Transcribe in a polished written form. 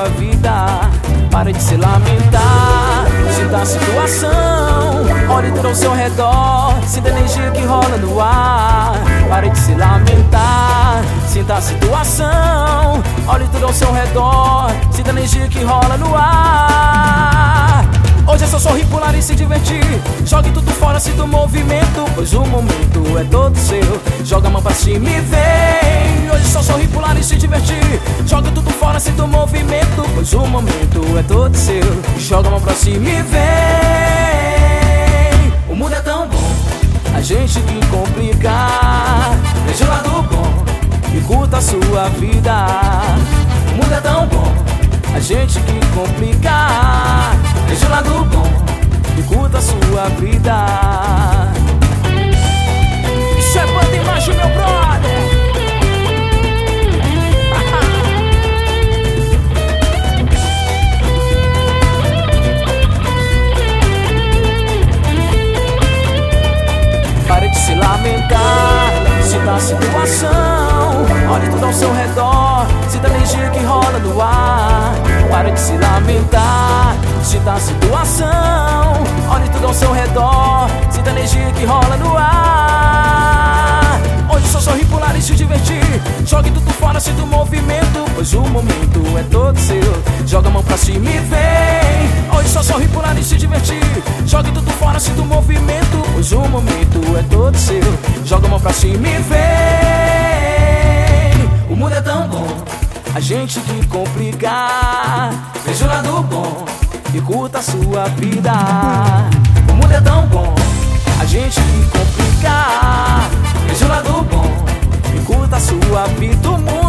vida. Pare de se lamentar, sinta a situação. Olhe tudo ao seu redor, sinta a energia que rola no ar. Pare de se lamentar, sinta a situação. Olhe tudo ao seu redor, sinta a energia que rola no ar. Hoje é só sorrir, pular e se divertir. Jogue tudo fora, sinta o movimento, pois o momento é todo seu. Joga a mão pra cima e vem. Hoje é só sorrir, pular e se divertir. Joga tudo fora, sinta o movimento, pois o momento é todo seu. Joga a mão pra cima e vem. O mundo é tão bom, a gente que complica. Veja o lado bom e curta a sua vida. O mundo é tão bom, a gente que complica. Veja o lado bom e curta a sua vida. Isso é banda Imagem, meu brother. Pare de se lamentar, sinta a situação. Olhe tudo ao seu redor, sinta a energia que rola no ar. Pare de se lamentar, sinta a situação. Olhe tudo ao seu redor, sinta a energia que rola no ar. Hoje só sorri, pular e se divertir. Jogue tudo fora, sinta o movimento, pois o momento é todo seu. Joga a mão pra cima e vem. Hoje só sorri, pular e se divertir. Jogue tudo fora, sinta o movimento, pois o momento é todo seu. Joga a mão pra cima e vem. O mundo é tão bom, a gente que complica. Veja o lado bom e curta a sua vida. O mundo é tão bom, a gente que complica. Veja o lado bom e curta a sua vida. O mundo